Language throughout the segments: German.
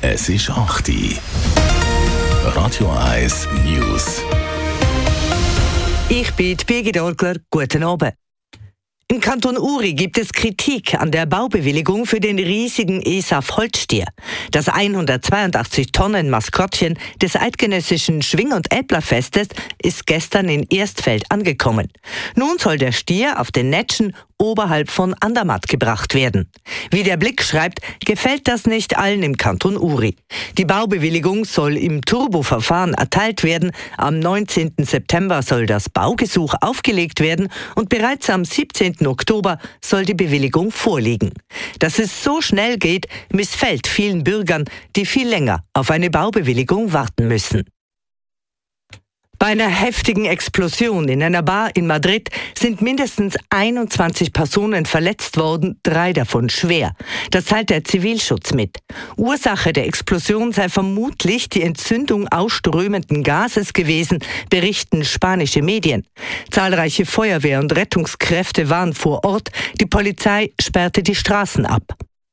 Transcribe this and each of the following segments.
Es ist 8 Uhr. Radio 1 News. Ich bin Birgit Orgler. Guten Abend. Im Kanton Uri gibt es Kritik an der Baubewilligung für den riesigen ESAF-Holzstier. Das 182 Tonnen Maskottchen des eidgenössischen Schwing- und Älplerfestes ist gestern in Erstfeld angekommen. Nun soll der Stier auf den Netschen oberhalb von Andermatt gebracht werden. Wie der Blick schreibt, gefällt das nicht allen im Kanton Uri. Die Baubewilligung soll im Turbo-Verfahren erteilt werden. Am 19. September soll das Baugesuch aufgelegt werden und bereits am 17. Oktober soll die Bewilligung vorliegen. Dass es so schnell geht, missfällt vielen Bürgern, die viel länger auf eine Baubewilligung warten müssen. Bei einer heftigen Explosion in einer Bar in Madrid sind mindestens 21 Personen verletzt worden, 3 davon schwer. Das teilt der Zivilschutz mit. Ursache der Explosion sei vermutlich die Entzündung ausströmenden Gases gewesen, berichten spanische Medien. Zahlreiche Feuerwehr- und Rettungskräfte waren vor Ort. Die Polizei sperrte die Straßen ab.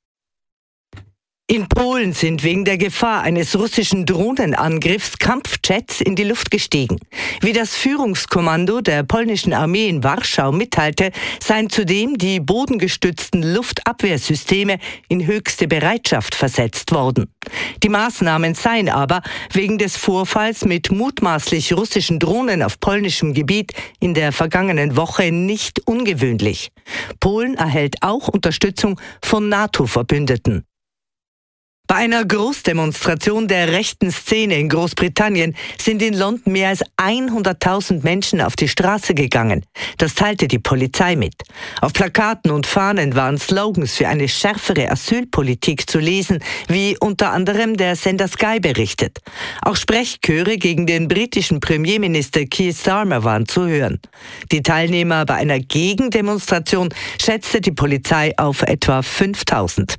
In Polen sind wegen der Gefahr eines russischen Drohnenangriffs Kampfjets in die Luft gestiegen. Wie das Führungskommando der polnischen Armee in Warschau mitteilte, seien zudem die bodengestützten Luftabwehrsysteme in höchste Bereitschaft versetzt worden. Die Maßnahmen seien aber wegen des Vorfalls mit mutmaßlich russischen Drohnen auf polnischem Gebiet in der vergangenen Woche nicht ungewöhnlich. Polen erhält auch Unterstützung von NATO-Verbündeten. Bei einer Großdemonstration der rechten Szene in Großbritannien sind in London mehr als 100.000 Menschen auf die Straße gegangen. Das teilte die Polizei mit. Auf Plakaten und Fahnen waren Slogans für eine schärfere Asylpolitik zu lesen, wie unter anderem der Sender Sky berichtet. Auch Sprechchöre gegen den britischen Premierminister Keir Starmer waren zu hören. Die Teilnehmer bei einer Gegendemonstration schätzte die Polizei auf etwa 5.000.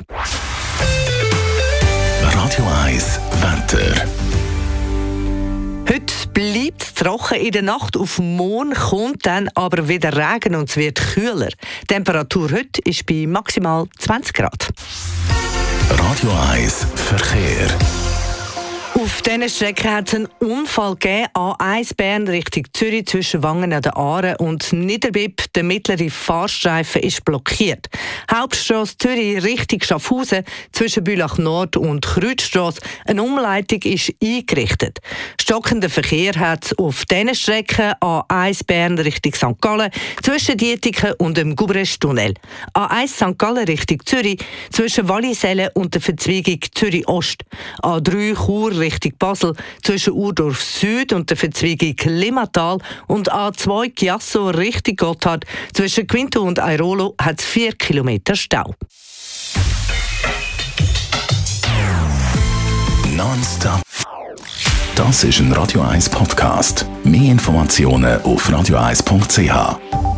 Radio 1 Wetter. Heute bleibt es trocken, in der Nacht auf morgen kommt dann aber wieder Regen und es wird kühler. Die Temperatur heute ist bei maximal 20 Grad. Radio 1 Verkehr. Auf dieser Strecke hat es einen Unfall gegeben, A1 Bern Richtung Zürich zwischen Wangen an der Aare und Niederbipp. Der mittlere Fahrstreifen ist blockiert. Hauptstrasse Zürich Richtung Schaffhausen zwischen Bülach Nord und Kreuzstrasse. Eine Umleitung ist eingerichtet. Stockender Verkehr hat es auf dieser Strecke A1 Bern Richtung St. Gallen zwischen Dietiken und dem Gubresttunnel. A1 St. Gallen Richtung Zürich zwischen Wallisellen und der Verzweigung Zürich Ost. A3 Chur Richtung Basel zwischen Urdorf Süd und der Verzweigung Limmatal und A2 Chiasso Richtung Gotthard zwischen Quinto und Airolo hat es 4 Kilometer Stau. Nonstop. Das ist ein Radio 1 Podcast. Mehr Informationen auf radio1.ch.